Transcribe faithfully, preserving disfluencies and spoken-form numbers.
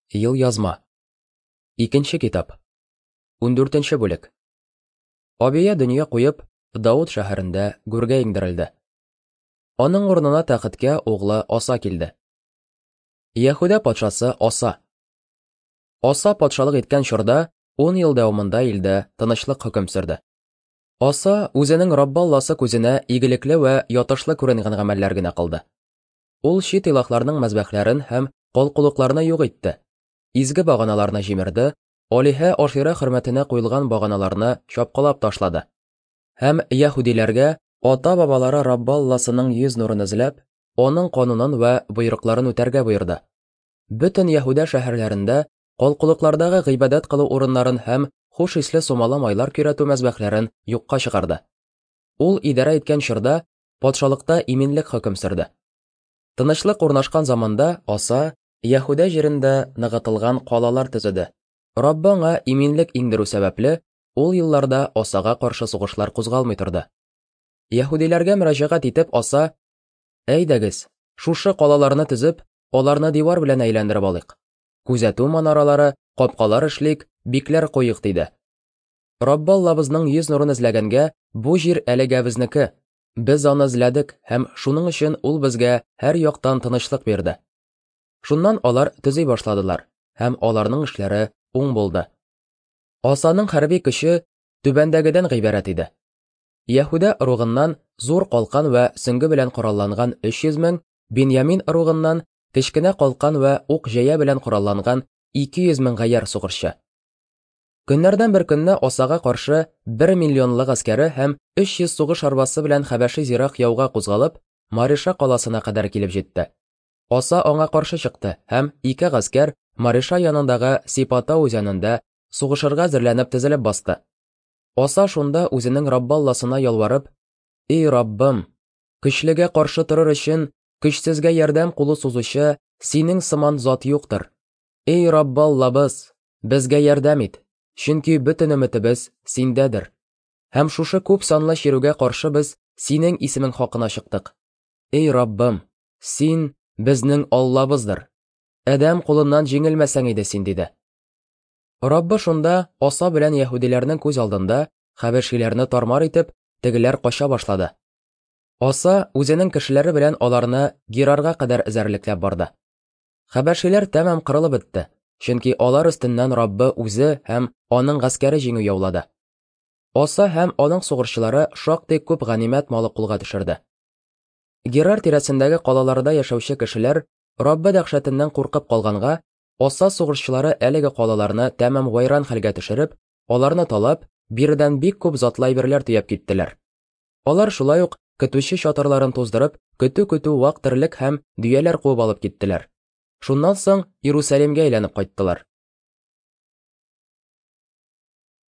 Ел язма. Икенче китап. ундүртенче бүлек. Абия дөнья куеп, Дауд шәһәрендә гүргә иңдерелде. Аның урынына тәхеткә углы Аса килде. Яһүдә патшасы Аса. Аса патшалык иткән чорда ун ел дәвамында илдә тынычлык хөкем сөрде. Аса үзенең Рабб Алласы күзенә игелекле вә ятышлы күренгән гамәлләр генә кылды. Ул чит илаһларның мәзбәхләрен һәм калкулыкларны юк итте. Изге баганаларны җимерде, Алиһә Ашира хөрмәтенә куелган баганаларны чапкылап ташлады. Һәм яһүдиләргә ата-бабалары Рабб Алласының йөз нурын эзләп, аның канунын вә боерыкларын үтәргә боерды. Бөтен Яһүдә шәһәрләрендә калкулыклардагы гыйбадәт кылу урыннарын һәм хуш исле сумалы майлар көйрәтү мәзбәхләрен юкка чыгарды. Ул идарә иткән чорда патшалыкта иминлек хөкем сөрде. Тынычлык урнашкан заманда Аса Яһүдә җирендә ныгытылган калалар төзеде. Раббыңа иминлек иңдерү сәбәпле ул елларда Асага каршы сугышлар кузгалмый торды. Яһүдиләргә мөрәҗәгать итеп Аса: "Әйдәгез, шушы калаларны төзеп, аларны дивар белән әйләндереп алыйк. Күзәтү манаралары, капкалар эшлик, бикләр куйык" диде. Рабб Аллабызның йөз нурын эзләгәнгә, бу җир әлегә безнеке. Без аны эзләдек һәм шуның өчен ул безгә һәр яктан тынычлык бирде. Шуннан алар төзи башладылар һәм аларның эшләре уң булды. Асаның хәрби көче түбәндәгедән гыйбарәт иде. Яһүдә ыругыннан зур калкан вә сөңге белән коралланган өч йөз мең, Беньямин ыругыннан кечкенә калкан вә ук җәя белән коралланган ике йөз мең гаяр сугышчы. Көннәрдән бер көнне Асага каршы бер миллионлык гаскәре һәм өч йөз сугыш арбасы белән Хәбәши зирак яуга кузгалып, Мариша каласына кадәр килеп җитте. Аса аңа каршы чыкты һәм ике гаскәр Мариша янындагы Сипата үзәнендә сугышырга зерләнеп тезелеп басты. Аса шунда үзенең Рабб Алласына ялварып: "Эй Раббым, көчлегә каршы торыр өчен көчсезгә ярдәм кулы сузучы синең сыман зат юктыр. Эй Рабб Аллабыз, безгә ярдәм ит, чөнки бөтен өметебез синдәдер. Һәм шушы күп санлы чирүгә каршы без синең исемең хакына чыктык. Эй Раббым, син безнең Аллабыздыр. Әдәм кулыннан җиңелмәсәң иде син", диде. Раббы шунда Аса белән яһүдиләрнең күз алдында Хәбәшиләрне тармар итеп, тегеләр кача башлады. Аса үзенең кешеләре белән аларны Герарга кадәр эзәрлекләп барды. Хәбәшиләр тәмам кырылып бетте, чөнки алар өстеннән Раббы үзе һәм аның гаскәре җиңү яулады. Аса һәм аның сугышчылары шактый күп ганимәт малы кулга төшерде. Герар тирәсендәге калаларда яшәүче кешеләр Раббы дәһшәтеннән куркып калганга, Аса сугышчылары әлеге калаларны тәмам вайран хәлгә төшереп, аларны талап, биредән бик күп затлы әйберләр төяп киттеләр. Алар шулай ук көтүче чатырларын туздырып, көтү-көтү вак терлек һәм дөяләр куып алып киттеләр. Шуннан соң Иерусалимгә әйләнеп кайттылар.